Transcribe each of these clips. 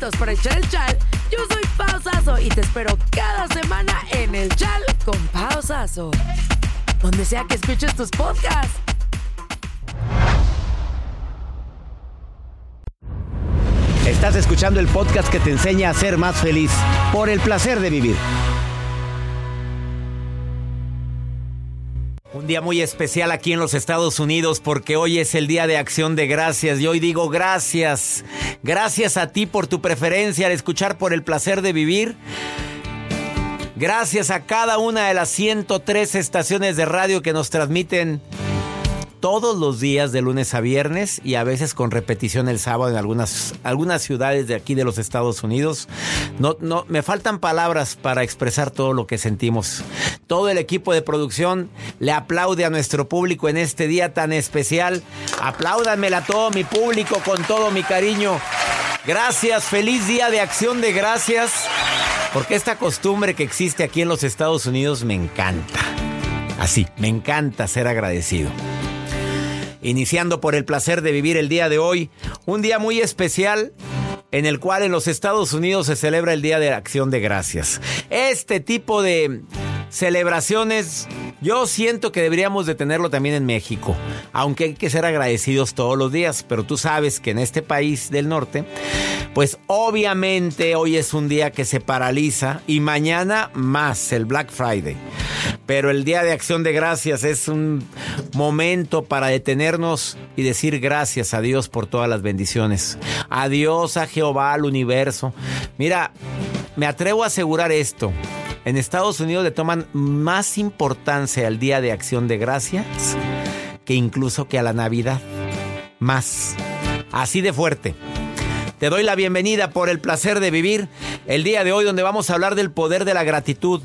listos para echar el chal. Yo soy Pao Sasso y te espero cada semana en el Chal con Pao Sasso, donde sea que escuches tus podcasts. Estás escuchando el podcast que te enseña a ser más feliz, por el placer de vivir. Un día muy especial aquí en los Estados Unidos porque hoy es el Día de Acción de Gracias y hoy digo gracias. Gracias a ti por tu preferencia al escuchar Por el Placer de Vivir. Gracias a cada una de las 103 estaciones de radio que nos transmiten todos los días de lunes a viernes y a veces con repetición el sábado en algunas ciudades de aquí de los Estados Unidos. No, me faltan palabras para expresar todo lo que sentimos. Todo el equipo de producción le aplaude a nuestro público en este día tan especial. Apláudanmela a todo mi público con todo mi cariño. Gracias, feliz Día de Acción de Gracias, porque esta costumbre que existe aquí en los Estados Unidos me encanta. Así, me encanta ser agradecido. Iniciando por el placer de vivir el día de hoy, un día muy especial en el cual en los Estados Unidos se celebra el Día de Acción de Gracias. Este tipo de celebraciones yo siento que deberíamos de tenerlo también en México, aunque hay que ser agradecidos todos los días, pero tú sabes que en este país del norte, pues obviamente hoy es un día que se paraliza y mañana más, el Black Friday. Pero el Día de Acción de Gracias es un momento para detenernos y decir gracias a Dios por todas las bendiciones. A Dios, a Jehová, al universo. Mira, me atrevo a asegurar esto. En Estados Unidos le toman más importancia al Día de Acción de Gracias que incluso que a la Navidad. Más. Así de fuerte. Te doy la bienvenida por el placer de vivir el día de hoy, donde vamos a hablar del poder de la gratitud.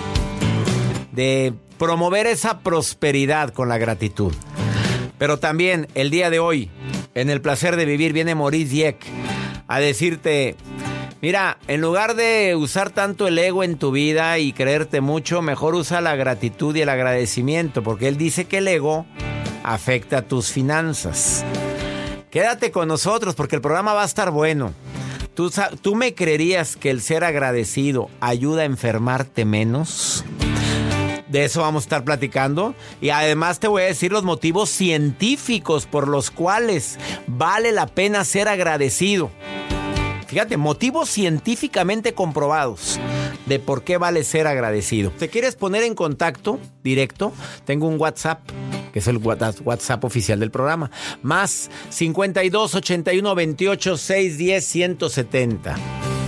De promover esa prosperidad con la gratitud. Pero también el día de hoy, en el placer de vivir, viene Maurice Dieck a decirte: mira, en lugar de usar tanto el ego en tu vida y creerte mucho, mejor usa la gratitud y el agradecimiento, porque él dice que el ego afecta a tus finanzas. Quédate con nosotros porque el programa va a estar bueno. ¿Tú me creerías que el ser agradecido ayuda a enfermarte menos? De eso vamos a estar platicando. Y además te voy a decir los motivos científicos por los cuales vale la pena ser agradecido. Fíjate, motivos científicamente comprobados de por qué vale ser agradecido. ¿Te quieres poner en contacto directo? Tengo un WhatsApp, que es el WhatsApp oficial del programa. Más 52 81 28 610 170.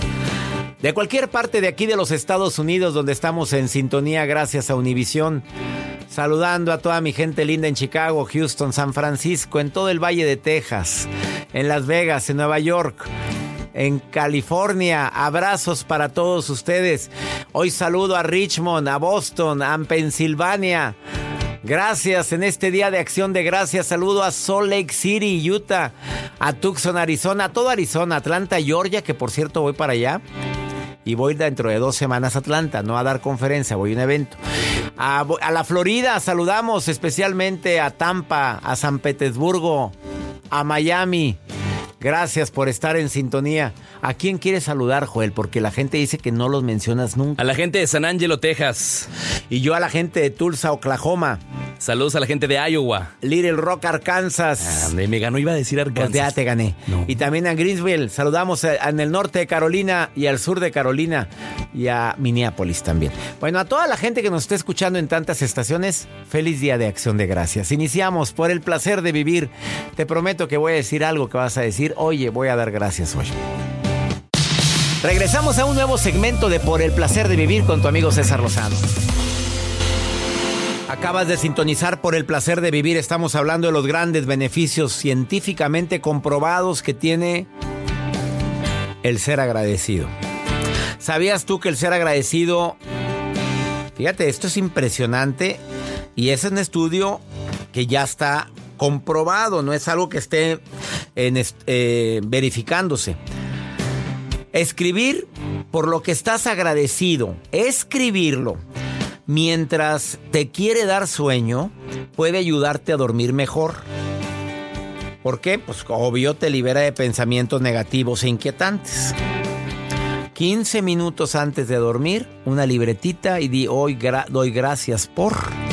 De cualquier parte de aquí de los Estados Unidos, donde estamos en sintonía gracias a Univisión. Saludando a toda mi gente linda en Chicago, Houston, San Francisco, en todo el Valle de Texas, en Las Vegas, en Nueva York, en California. Abrazos para todos ustedes. Hoy saludo a Richmond, a Boston, a Pensilvania. Gracias en este Día de Acción de Gracias. Saludo a Salt Lake City, Utah, a Tucson, Arizona, a todo Arizona, Atlanta, Georgia, que por cierto voy para allá. Y voy dentro de 2 semanas a Atlanta, no a dar conferencia, voy a un evento. A la Florida saludamos especialmente a Tampa, a San Petersburgo, a Miami. Gracias por estar en sintonía. ¿A quién quieres saludar, Joel? Porque la gente dice que no los mencionas nunca. A la gente de San Angelo, Texas. Y yo a la gente de Tulsa, Oklahoma. Saludos a la gente de Iowa. Little Rock, Arkansas. Me ganó, iba a decir Arkansas. Pues ya te gané. No. Y también a Greensville. Saludamos en el norte de Carolina y al sur de Carolina. Y a Minneapolis también. Bueno, a toda la gente que nos está escuchando en tantas estaciones, feliz Día de Acción de Gracias. Iniciamos por el placer de vivir. Te prometo que voy a decir algo que vas a decir: oye, voy a dar gracias hoy. Regresamos a un nuevo segmento de Por el Placer de Vivir con tu amigo César Lozano. Acabas de sintonizar Por el Placer de Vivir. Estamos hablando de los grandes beneficios científicamente comprobados que tiene el ser agradecido. ¿Sabías tú que el ser agradecido... Fíjate, esto es impresionante y es un estudio que ya está comprobado, no es algo que esté verificándose. Escribir por lo que estás agradecido, escribirlo mientras te quiere dar sueño, puede ayudarte a dormir mejor. ¿Por qué? Pues obvio te libera de pensamientos negativos e inquietantes. 15 minutos antes de dormir, una libretita y di hoy doy gracias por.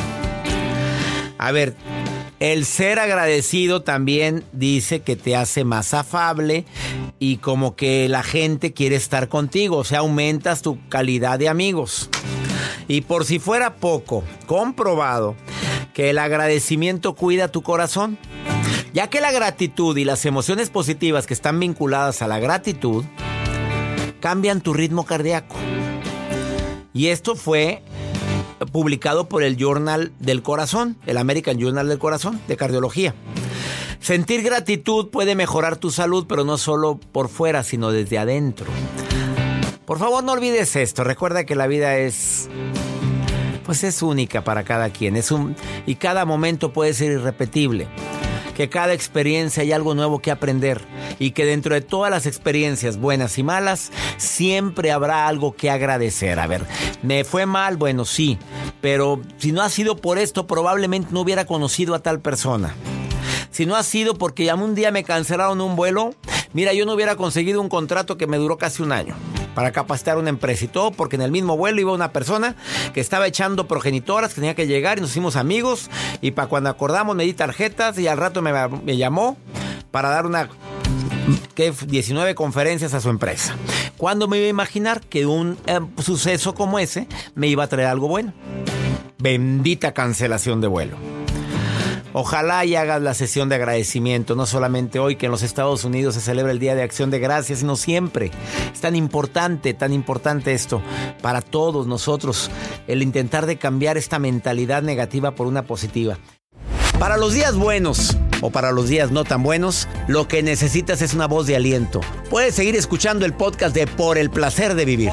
A ver, el ser agradecido también dice que te hace más afable y como que la gente quiere estar contigo, o sea, aumentas tu calidad de amigos. Y por si fuera poco, comprobado que el agradecimiento cuida tu corazón, ya que la gratitud y las emociones positivas que están vinculadas a la gratitud cambian tu ritmo cardíaco. Y esto fue publicado por el Journal del Corazón, el American Journal del Corazón, de cardiología. Sentir gratitud puede mejorar tu salud, pero no solo por fuera, sino desde adentro. Por favor, no olvides esto. Recuerda que la vida es única para cada quien. Y cada momento puede ser irrepetible. Que cada experiencia hay algo nuevo que aprender. Y que dentro de todas las experiencias, buenas y malas, siempre habrá algo que agradecer. A ver, ¿me fue mal? Bueno, sí. Pero si no ha sido por esto, probablemente no hubiera conocido a tal persona. Si no ha sido porque un día me cancelaron un vuelo, mira, yo no hubiera conseguido un contrato que me duró casi un año para capacitar una empresa y todo, porque en el mismo vuelo iba una persona que estaba echando progenitoras, que tenía que llegar y nos hicimos amigos, y para cuando acordamos me di tarjetas y al rato me llamó para dar 19 conferencias a su empresa. ¿Cuándo me iba a imaginar que un suceso como ese me iba a traer algo bueno? Bendita cancelación de vuelo. Ojalá y hagas la sesión de agradecimiento, no solamente hoy que en los Estados Unidos se celebra el Día de Acción de Gracias, sino siempre. Es tan importante esto para todos nosotros, el intentar de cambiar esta mentalidad negativa por una positiva. Para los días buenos o para los días no tan buenos, lo que necesitas es una voz de aliento. Puedes seguir escuchando el podcast de Por el Placer de Vivir.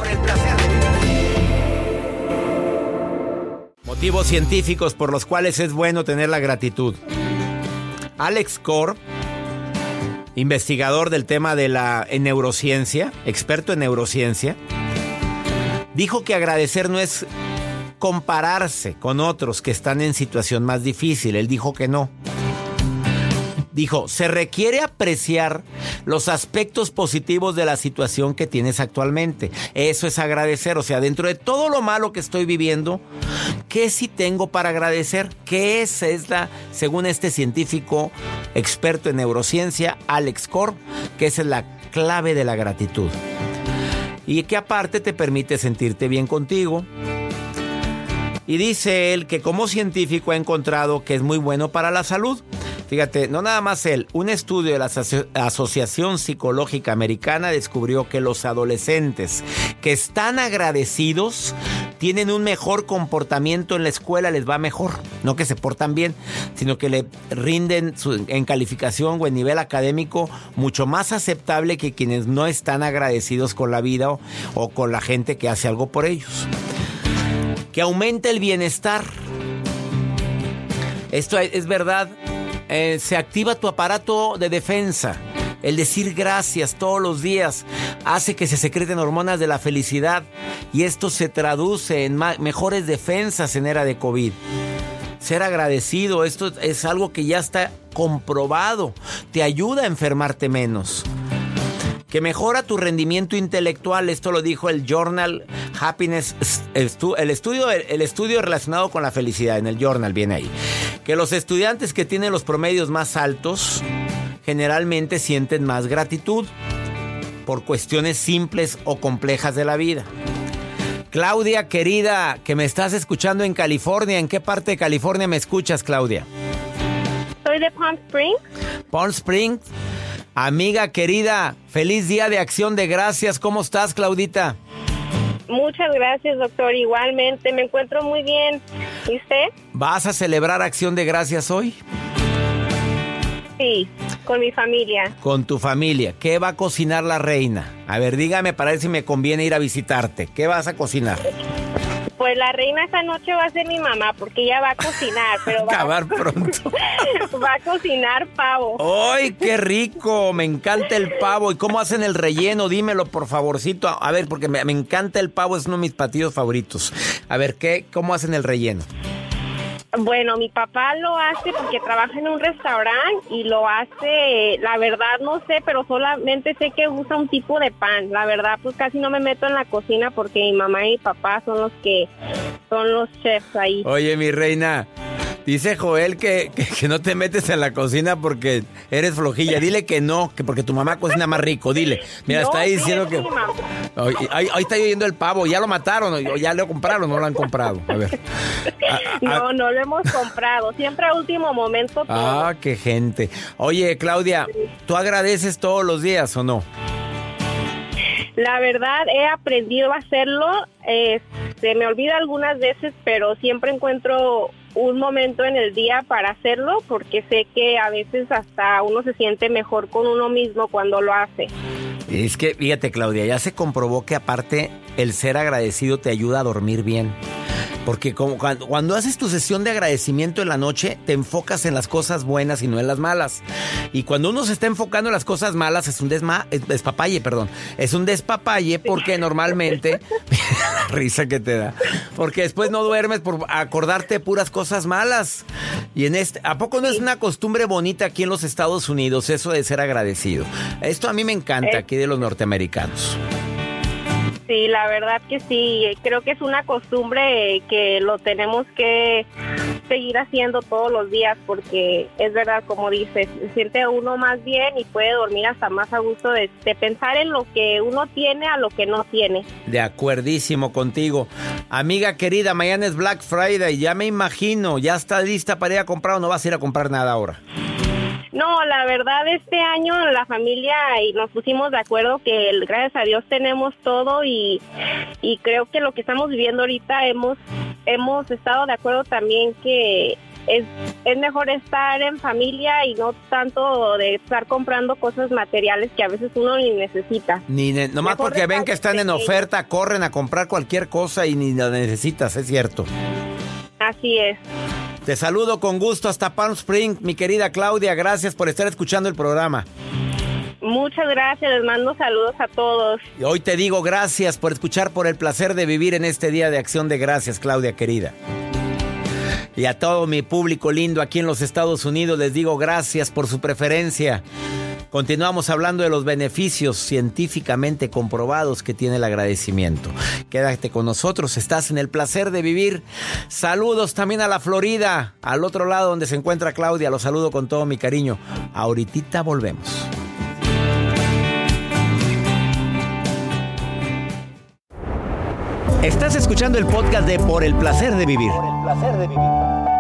Motivos científicos por los cuales es bueno tener la gratitud. Alex Corr, investigador del tema en neurociencia, experto en neurociencia, dijo que agradecer no es compararse con otros que están en situación más difícil. Él dijo que no. Dijo, se requiere apreciar los aspectos positivos de la situación que tienes actualmente. Eso es agradecer. O sea, dentro de todo lo malo que estoy viviendo, ¿qué sí tengo para agradecer? Que esa es según este científico experto en neurociencia, Alex Corr, que esa es la clave de la gratitud. Y que aparte te permite sentirte bien contigo. Y dice él que como científico ha encontrado que es muy bueno para la salud. Fíjate, no nada más él, un estudio de la Asociación Psicológica Americana descubrió que los adolescentes que están agradecidos tienen un mejor comportamiento en la escuela, les va mejor. No que se portan bien, sino que le rinden en calificación o en nivel académico mucho más aceptable que quienes no están agradecidos con la vida o con la gente que hace algo por ellos. Que aumenta el bienestar. Esto es verdad. Se activa tu aparato de defensa. El decir gracias todos los días hace que se secreten hormonas de la felicidad y esto se traduce en mejores defensas en era de COVID. Ser agradecido, esto es algo que ya está comprobado. Te ayuda a enfermarte menos. Que mejora tu rendimiento intelectual. Esto lo dijo el Journal Happiness, el estudio relacionado con la felicidad. En el Journal viene ahí. Que los estudiantes que tienen los promedios más altos generalmente sienten más gratitud por cuestiones simples o complejas de la vida. Claudia, querida, que me estás escuchando en California. ¿En qué parte de California me escuchas, Claudia? Soy de Palm Springs. Palm Springs. Amiga querida, feliz Día de Acción de Gracias. ¿Cómo estás, Claudita? Muchas gracias, doctor. Igualmente, me encuentro muy bien. ¿Y usted? ¿Vas a celebrar Acción de Gracias hoy? Sí, con mi familia. Con tu familia. ¿Qué va a cocinar la reina? A ver, dígame para ver si me conviene ir a visitarte. ¿Qué vas a cocinar? Pues la reina esta noche va a ser mi mamá, porque ella va a cocinar, pero acabar pronto. Va a cocinar pavo. ¡Ay, qué rico! Me encanta el pavo. ¿Y cómo hacen el relleno? Dímelo, por favorcito. A ver, porque me encanta el pavo, es uno de mis platillos favoritos. A ver, ¿cómo hacen el relleno? Bueno, mi papá lo hace porque trabaja en un restaurante y lo hace, la verdad no sé, pero solamente sé que usa un tipo de pan. La verdad, pues casi no me meto en la cocina porque mi mamá y mi papá son los chefs ahí. Oye, mi reina, dice Joel que no te metes en la cocina porque eres flojilla. Dile que no, que porque tu mamá cocina más rico. Dile. Mira, No, está ahí sí, diciendo es que... mi mamá. Ahí está oyendo el pavo. ¿Ya lo mataron? ¿O ya lo compraron? ¿No lo han comprado? A ver. No lo hemos comprado. Siempre a último momento. Ah, qué gente. Oye, Claudia, ¿tú agradeces todos los días o no? La verdad, he aprendido a hacerlo. Se me olvida algunas veces, pero siempre encuentro un momento en el día para hacerlo, porque sé que a veces hasta uno se siente mejor con uno mismo cuando lo hace. Es que, fíjate, Claudia, ya se comprobó que aparte el ser agradecido te ayuda a dormir bien. Porque cuando haces tu sesión de agradecimiento en la noche, te enfocas en las cosas buenas y no en las malas. Y cuando uno se está enfocando en las cosas malas, es un despapalle, perdón. Es un despapalle porque normalmente... la risa que te da. Porque después no duermes por acordarte de puras cosas malas. Y ¿a poco no es una costumbre bonita aquí en los Estados Unidos eso de ser agradecido? Esto a mí me encanta aquí de los norteamericanos. Sí, la verdad que sí. Creo que es una costumbre que lo tenemos que seguir haciendo todos los días porque es verdad, como dices, se siente uno más bien y puede dormir hasta más a gusto de pensar en lo que uno tiene a lo que no tiene. De acuerdísimo contigo. Amiga querida, mañana es Black Friday, ya me imagino, ¿ya está lista para ir a comprar o no vas a ir a comprar nada ahora? No, la verdad este año la familia y nos pusimos de acuerdo que gracias a Dios tenemos todo y creo que lo que estamos viviendo ahorita hemos estado de acuerdo también que es mejor estar en familia y no tanto de estar comprando cosas materiales que a veces uno ni necesita. Nomás mejor porque ven que están en oferta, corren a comprar cualquier cosa y ni la necesitas, es cierto. Así es. Te saludo con gusto hasta Palm Springs, mi querida Claudia. Gracias por estar escuchando el programa. Muchas gracias, les mando saludos a todos. Y hoy te digo gracias por escuchar, por el placer de vivir en este Día de Acción de Gracias, Claudia querida. Y a todo mi público lindo aquí en los Estados Unidos les digo gracias por su preferencia. Continuamos hablando de los beneficios científicamente comprobados que tiene el agradecimiento. Quédate con nosotros, estás en el placer de vivir. Saludos también a la Florida, al otro lado donde se encuentra Claudia. Los saludo con todo mi cariño. Ahorita volvemos. Estás escuchando el podcast de Por el Placer de Vivir. Por el Placer de Vivir.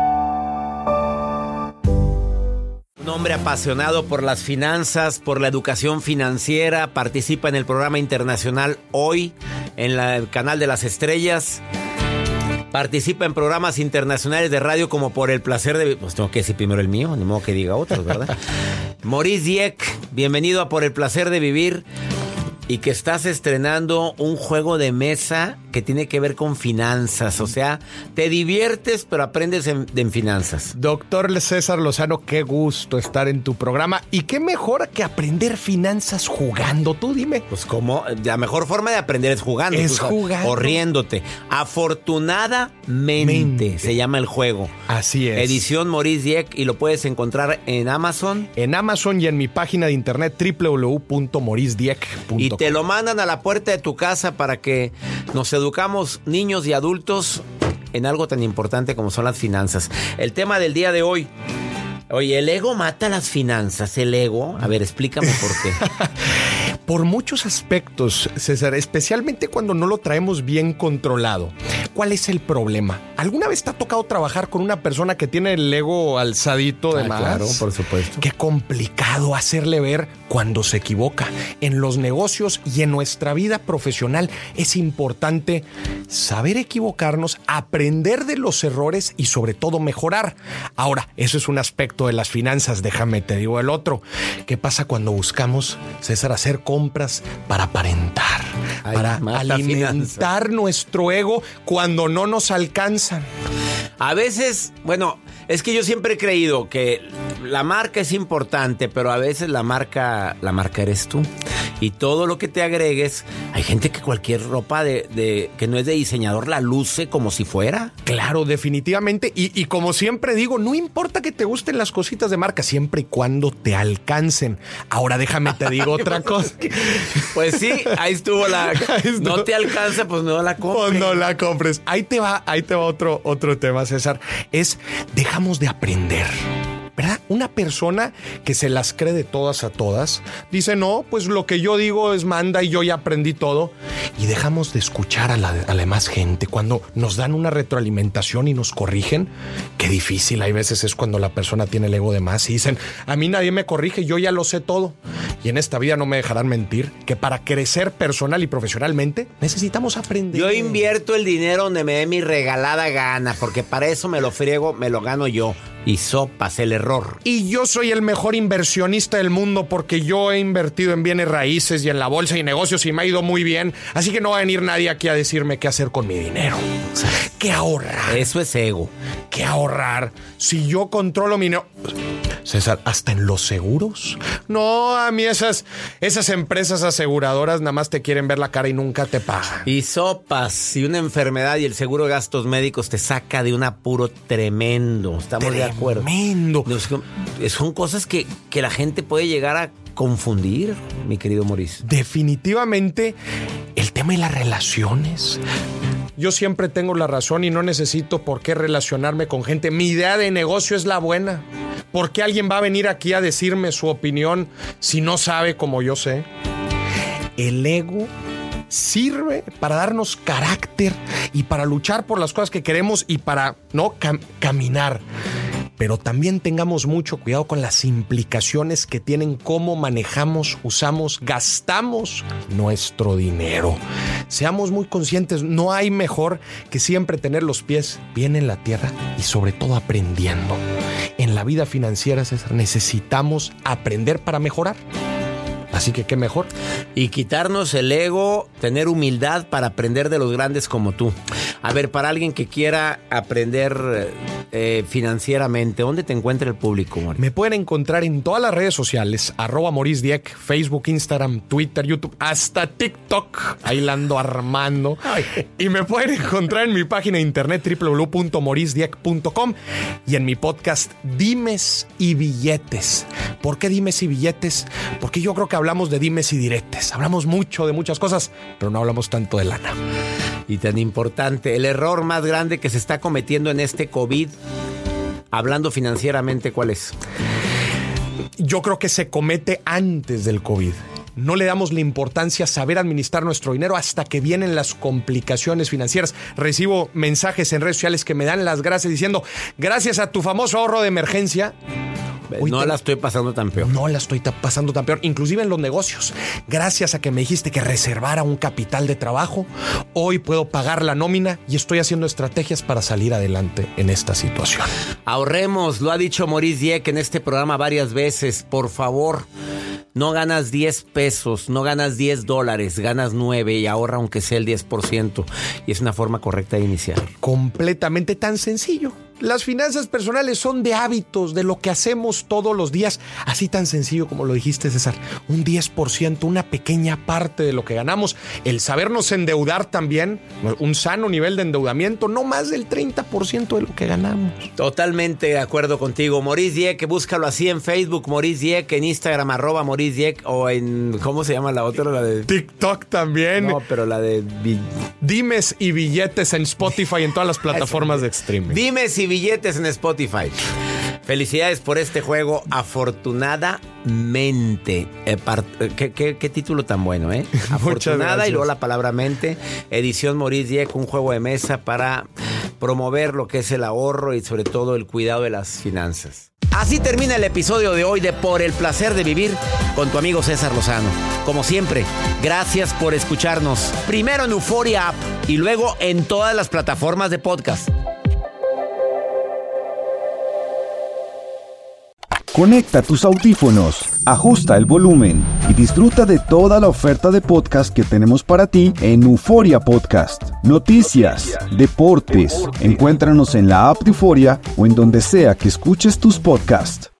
Un hombre apasionado por las finanzas, por la educación financiera, participa en el programa internacional Hoy, en el canal de las estrellas. Participa en programas internacionales de radio como Por el Placer de Vivir. Pues tengo que decir primero el mío, ni modo que diga otros, ¿verdad? Maurice Dieck, bienvenido a Por el Placer de Vivir. Y que estás estrenando un juego de mesa que tiene que ver con finanzas. O sea, te diviertes, pero aprendes en finanzas. Doctor César Lozano, qué gusto estar en tu programa. Y qué mejor que aprender finanzas jugando. Tú dime. Pues como la mejor forma de aprender es jugando. Es jugando. O riéndote. Afortunadamente se llama el juego. Así es. Edición Maurice Dieck y lo puedes encontrar en Amazon. En Amazon y en mi página de internet www.mauricedieck.com. Y te lo mandan a la puerta de tu casa para que nos educamos niños y adultos en algo tan importante como son las finanzas. El tema del día de hoy. Oye, ¿el ego mata las finanzas? ¿El ego? A ver, explícame por qué. Por muchos aspectos, César, especialmente cuando no lo traemos bien controlado. ¿Cuál es el problema? ¿Alguna vez te ha tocado trabajar con una persona que tiene el ego alzadito de más? Claro, por supuesto. Qué complicado hacerle ver cuando se equivoca. En los negocios y en nuestra vida profesional es importante saber equivocarnos, aprender de los errores y sobre todo mejorar. Ahora, eso es un aspecto de las finanzas, déjame te digo el otro. ¿Qué pasa cuando buscamos, César, hacer compras para aparentar, para alimentar nuestro ego cuando no nos alcanzan? A veces, bueno, es que yo siempre he creído que la marca es importante, pero a veces la marca eres tú. Y todo lo que te agregues, hay gente que cualquier ropa que no es de diseñador la luce como si fuera. Claro, definitivamente. Y como siempre digo, no importa que te gusten las cositas de marca, siempre y cuando te alcancen. Ahora déjame te digo otra cosa. Pues sí, ahí estuvo no te alcanza, pues no la compres. Pues no la compres. Ahí te va otro tema, César. Dejamos de aprender. ¿Verdad? Una persona que se las cree de todas a todas dice, no, pues lo que yo digo es manda y yo ya aprendí todo. Y dejamos de escuchar a la demás gente cuando nos dan una retroalimentación y nos corrigen. Qué difícil hay veces es cuando la persona tiene el ego de más y dicen, a mí nadie me corrige, yo ya lo sé todo. Y en esta vida no me dejarán mentir que para crecer personal y profesionalmente necesitamos aprender. Yo invierto el dinero donde me dé mi regalada gana, porque para eso me lo friego, me lo gano yo. Y sopas el error. Y yo soy el mejor inversionista del mundo porque yo he invertido en bienes raíces y en la bolsa y negocios y me ha ido muy bien. Así que no va a venir nadie aquí a decirme qué hacer con mi dinero. ¿Qué ahorrar? Eso es ego. ¿Qué ahorrar? Si yo controlo mi dinero... César, ¿hasta en los seguros? No, a mí esas empresas aseguradoras nada más te quieren ver la cara y nunca te pagan. Y sopas, si una enfermedad y el seguro de gastos médicos te saca de un apuro tremendo. Estamos de acuerdo. Tremendo. Son cosas que la gente puede llegar a confundir, mi querido Maurice. Definitivamente, el tema de las relaciones. Yo siempre tengo la razón y no necesito por qué relacionarme con gente. Mi idea de negocio es la buena. ¿Por qué alguien va a venir aquí a decirme su opinión si no sabe como yo sé? El ego sirve para darnos carácter y para luchar por las cosas que queremos y para no caminar. Pero también tengamos mucho cuidado con las implicaciones que tienen cómo manejamos, usamos, gastamos nuestro dinero. Seamos muy conscientes, no hay mejor que siempre tener los pies bien en la tierra y sobre todo aprendiendo. En la vida financiera, César, necesitamos aprender para mejorar. Así que qué mejor. Y quitarnos el ego, tener humildad para aprender de los grandes como tú. A ver, para alguien que quiera aprender financieramente, ¿dónde te encuentra el público, Maurice? Me pueden encontrar en todas las redes sociales, @MauriceDieck, Facebook, Instagram, Twitter, YouTube, hasta TikTok. Ahí la ando armando. Y me pueden encontrar en mi página de internet www.mauricedieck.com y en mi podcast Dimes y Billetes. ¿Por qué Dimes y Billetes? Porque yo creo que hablamos de dimes y diretes. Hablamos mucho de muchas cosas, pero no hablamos tanto de lana. Y tan importante, el error más grande que se está cometiendo en este COVID, hablando financieramente, ¿cuál es? Yo creo que se comete antes del COVID. No le damos la importancia a saber administrar nuestro dinero hasta que vienen las complicaciones financieras. Recibo mensajes en redes sociales que me dan las gracias diciendo, gracias a tu famoso ahorro de emergencia, no la estoy pasando tan peor. No la estoy pasando tan peor, inclusive en los negocios. Gracias a que me dijiste que reservara un capital de trabajo, hoy puedo pagar la nómina y estoy haciendo estrategias para salir adelante en esta situación. Ahorremos, lo ha dicho Maurice Dieck en este programa varias veces. Por favor, no ganas 10 pesos, no ganas $10, ganas 9 y ahorra aunque sea el 10%. Y es una forma correcta de iniciar. Completamente tan sencillo. Las finanzas personales son de hábitos, de lo que hacemos todos los días. Así tan sencillo como lo dijiste, César. Un 10%, una pequeña parte de lo que ganamos. El sabernos endeudar también, un sano nivel de endeudamiento, no más del 30% de lo que ganamos. Totalmente de acuerdo contigo. Maurice Dieck, búscalo así en Facebook, Maurice Dieck, en Instagram, @Maurice Dieck, o en, ¿cómo se llama la otra? La de TikTok también. No, pero la de Dimes y Billetes en Spotify, en todas las plataformas de streaming. Dimes y Billetes en Spotify. Felicidades por este juego, afortunadamente. ¿Qué título tan bueno, ¿eh? Afortunada y luego la palabra mente. Edición Maurice Dieck, un juego de mesa para promover lo que es el ahorro y sobre todo el cuidado de las finanzas. Así termina el episodio de hoy de Por el Placer de Vivir con tu amigo César Lozano. Como siempre, gracias por escucharnos. Primero en Euforia App y luego en todas las plataformas de podcast. Conecta tus audífonos, ajusta el volumen y disfruta de toda la oferta de podcast que tenemos para ti en Euforia Podcast. Noticias, deportes, encuéntranos en la app de Euforia o en donde sea que escuches tus podcasts.